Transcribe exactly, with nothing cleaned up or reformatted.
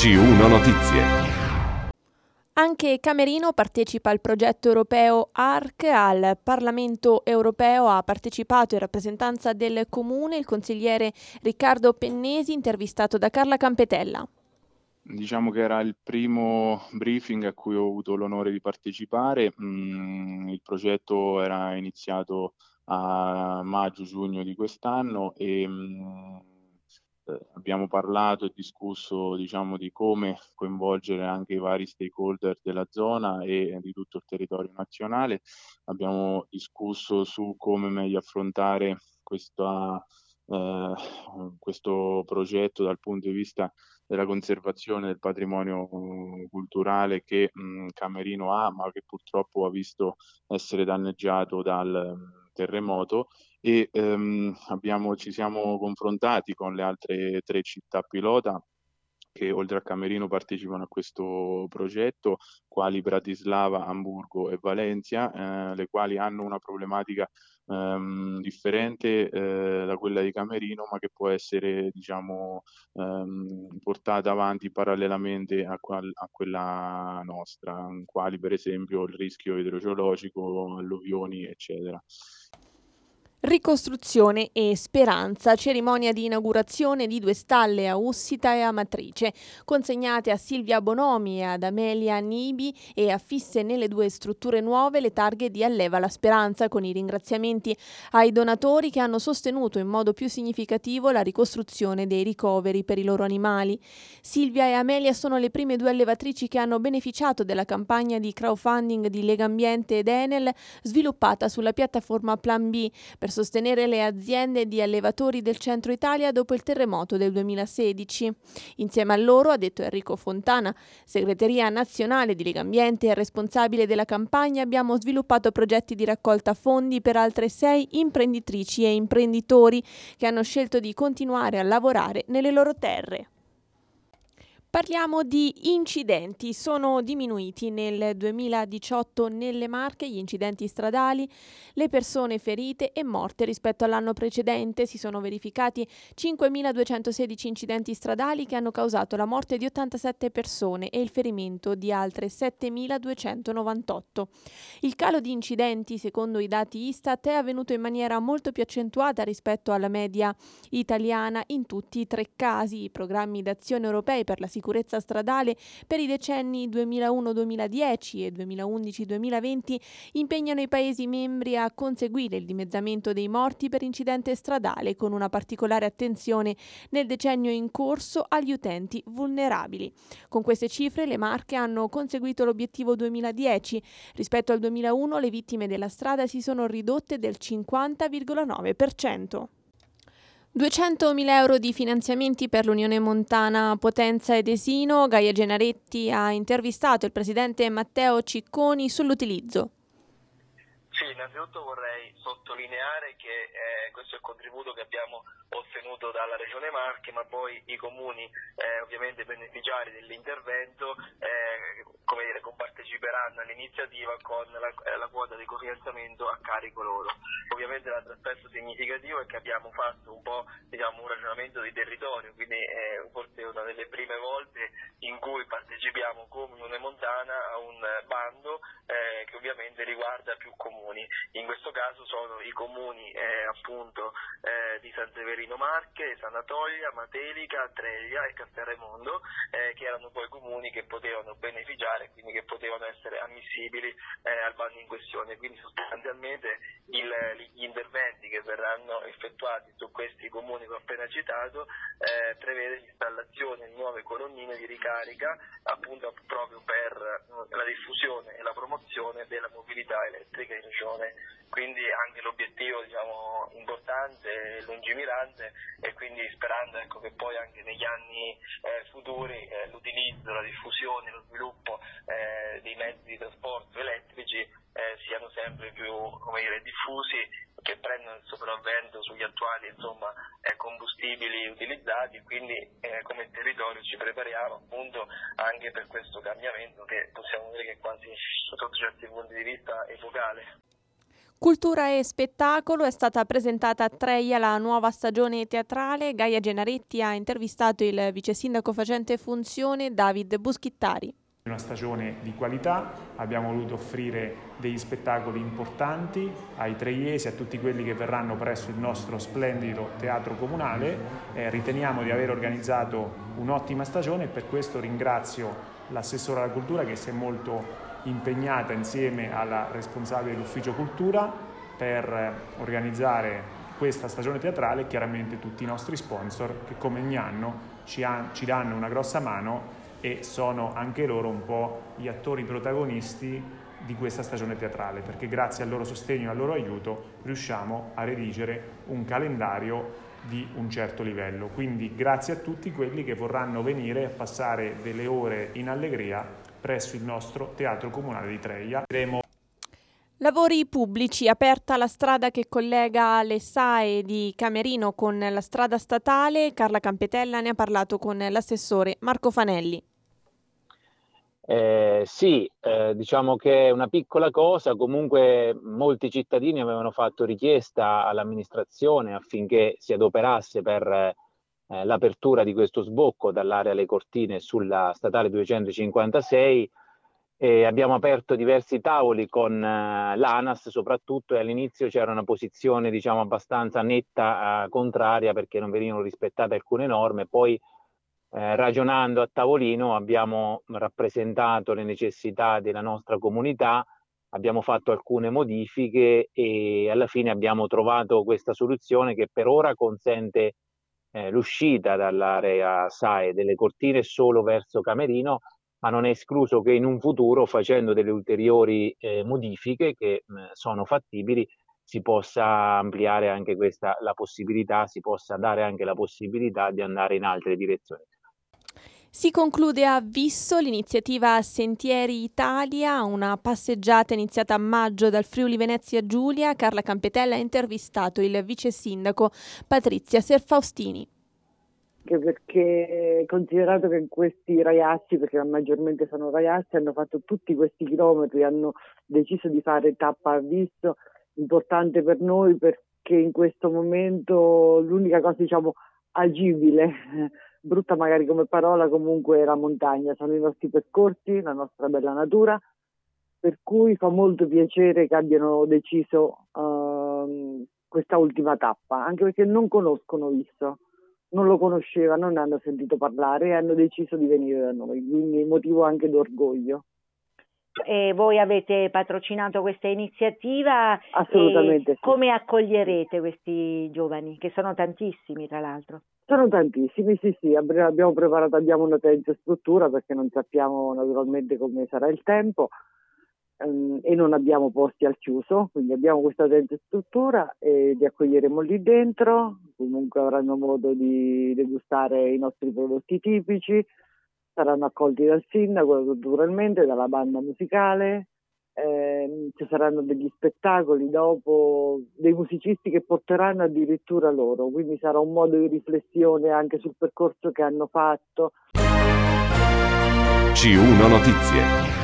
G uno Notizie. Anche Camerino partecipa al progetto europeo A R C. Al Parlamento europeo ha partecipato in rappresentanza del comune il consigliere Riccardo Pennesi, intervistato da Carla Campetella. Diciamo che era il primo briefing a cui ho avuto l'onore di partecipare. Mm, il progetto era iniziato a maggio-giugno di quest'anno e mm, eh, abbiamo parlato e discusso, diciamo, di come coinvolgere anche i vari stakeholder della zona e di tutto il territorio nazionale. Abbiamo discusso su come meglio affrontare questa, eh, questo progetto dal punto di vista della conservazione del patrimonio uh, culturale che mh, Camerino ha, ma che purtroppo ha visto essere danneggiato dal um, terremoto e um, abbiamo, ci siamo confrontati con le altre tre città pilota che oltre a Camerino partecipano a questo progetto, quali Bratislava, Amburgo e Valencia, eh, le quali hanno una problematica ehm, differente eh, da quella di Camerino, ma che può essere, diciamo, ehm, portata avanti parallelamente a, qual- a quella nostra, quali per esempio il rischio idrogeologico, alluvioni, eccetera. Ricostruzione e speranza, cerimonia di inaugurazione di due stalle a Ussita e Amatrice, consegnate a Silvia Bonomi e ad Amelia Nibi e affisse nelle due strutture nuove le targhe di Alleva la Speranza, con i ringraziamenti ai donatori che hanno sostenuto in modo più significativo la ricostruzione dei ricoveri per i loro animali. Silvia e Amelia sono le prime due allevatrici che hanno beneficiato della campagna di crowdfunding di Legambiente ed Enel sviluppata sulla piattaforma Plan B per sostenere le aziende di allevatori del centro Italia dopo il terremoto del duemilasedici. Insieme a loro, ha detto Enrico Fontana, segreteria nazionale di Legambiente e responsabile della campagna, abbiamo sviluppato progetti di raccolta fondi per altre sei imprenditrici e imprenditori che hanno scelto di continuare a lavorare nelle loro terre. Parliamo di incidenti. Sono diminuiti nel duemiladiciotto nelle Marche gli incidenti stradali, le persone ferite e morte rispetto all'anno precedente. Si sono verificati cinquemiladuecentosedici incidenti stradali che hanno causato la morte di ottantasette persone e il ferimento di altre settemiladuecentonovantotto. Il calo di incidenti, secondo i dati Istat, è avvenuto in maniera molto più accentuata rispetto alla media italiana in tutti i tre casi. I programmi d'azione europei per la sicurezza sicurezza stradale per i decenni duemilauno duemiladieci e duemilaundici duemilaventi impegnano i Paesi membri a conseguire il dimezzamento dei morti per incidente stradale, con una particolare attenzione nel decennio in corso agli utenti vulnerabili. Con queste cifre le Marche hanno conseguito l'obiettivo duemiladieci. Rispetto al duemilauno le vittime della strada si sono ridotte del cinquanta virgola nove per cento. duecentomila euro di finanziamenti per l'Unione Montana Potenza ed Esino. Gaia Genaretti ha intervistato il presidente Matteo Cicconi sull'utilizzo. Sì, innanzitutto vorrei sottolineare che eh, questo è il contributo che abbiamo ottenuto dalla Regione Marche, ma poi i comuni eh, ovviamente beneficiari dell'intervento eh, come dire, comparteciperanno all'iniziativa con la, eh, la quota di cofinanziamento a carico loro. Ovviamente l'altro aspetto significativo è che abbiamo fatto un po' diciamo, un ragionamento di territorio, quindi eh, forse è una delle prime volte in cui partecipiamo come Unione Montana a un bando eh, che ovviamente riguarda più comuni. In questo caso sono i comuni eh, appunto eh, di San Severino Marche, Sanatolia, Matelica, Treglia e Castelraimondo eh, che erano poi comuni che potevano beneficiare, quindi che potevano essere ammissibili eh, al bando in questione. Quindi sostanzialmente il, gli interventi che verranno effettuati su questi comuni che ho appena citato eh, prevede l'installazione di nuove colonnine di ricarica appunto proprio per eh, la diffusione e la promozione della mobilità elettrica in regione. Quindi anche l'obiettivo diciamo, importante e lungimirante e quindi sperando ecco, che poi anche negli anni eh, futuri eh, l'utilizzo, la diffusione, lo sviluppo eh, dei mezzi di trasporto elettrici eh, siano sempre più come dire, diffusi, che prendono il sopravvento sugli attuali insomma, eh, combustibili utilizzati e quindi eh, come territorio ci prepariamo appunto anche per questo cambiamento che possiamo dire che è quasi sotto certi punti di vista epocale. Cultura e spettacolo, è stata presentata a Treia la nuova stagione teatrale. Gaia Genaretti ha intervistato il vice sindaco facente funzione David Buschittari. Una stagione di qualità, abbiamo voluto offrire degli spettacoli importanti ai treiesi, a tutti quelli che verranno presso il nostro splendido teatro comunale. Eh, riteniamo di aver organizzato un'ottima stagione e per questo ringrazio l'assessore alla cultura che si è molto impegnata insieme alla responsabile dell'ufficio cultura per organizzare questa stagione teatrale e chiaramente tutti i nostri sponsor che come ogni anno ci, ha, ci danno una grossa mano e sono anche loro un po' gli attori protagonisti di questa stagione teatrale, perché grazie al loro sostegno e al loro aiuto riusciamo a redigere un calendario di un certo livello. Quindi grazie a tutti quelli che vorranno venire a passare delle ore in allegria presso il nostro Teatro Comunale di Treia. Lavori pubblici, aperta la strada che collega le S A E di Camerino con la strada statale. Carla Campetella ne ha parlato con l'assessore Marco Fanelli. Eh, sì, eh, diciamo che è una piccola cosa, comunque molti cittadini avevano fatto richiesta all'amministrazione affinché si adoperasse per eh, l'apertura di questo sbocco dall'area Le Cortine sulla statale duecentocinquantasei e abbiamo aperto diversi tavoli con eh, l'ANAS soprattutto, e all'inizio c'era una posizione diciamo abbastanza netta eh, contraria perché non venivano rispettate alcune norme. Poi Eh, ragionando a tavolino abbiamo rappresentato le necessità della nostra comunità, abbiamo fatto alcune modifiche e alla fine abbiamo trovato questa soluzione che per ora consente eh, l'uscita dall'area S A E delle Cortine solo verso Camerino, ma non è escluso che in un futuro, facendo delle ulteriori eh, modifiche che mh, sono fattibili, si possa ampliare anche questa la possibilità, si possa dare anche la possibilità di andare in altre direzioni. Si conclude a Visso l'iniziativa Sentieri Italia, una passeggiata iniziata a maggio dal Friuli Venezia Giulia. Carla Campetella ha intervistato il vice sindaco Patrizia Serfaustini. Anche perché considerato che questi ragazzi, perché maggiormente sono ragazzi, hanno fatto tutti questi chilometri, hanno deciso di fare tappa a Visso, importante per noi perché in questo momento l'unica cosa diciamo agibile, brutta magari come parola, comunque è la montagna, sono i nostri percorsi, la nostra bella natura, per cui fa molto piacere che abbiano deciso uh, questa ultima tappa, anche perché non conoscono Visso, non lo conoscevano, non ne hanno sentito parlare e hanno deciso di venire da noi, quindi motivo anche d'orgoglio. E voi avete patrocinato questa iniziativa? Assolutamente. Sì. Come accoglierete questi giovani, che sono tantissimi tra l'altro? Sono tantissimi, sì sì, abbiamo preparato, abbiamo una tensa struttura perché non sappiamo naturalmente come sarà il tempo ehm, e non abbiamo posti al chiuso, quindi abbiamo questa tensa struttura e li accoglieremo lì dentro, comunque avranno modo di degustare i nostri prodotti tipici, saranno accolti dal sindaco naturalmente, dalla banda musicale, eh, ci saranno degli spettacoli dopo, dei musicisti che porteranno addirittura loro, quindi sarà un modo di riflessione anche sul percorso che hanno fatto. C uno Notizie.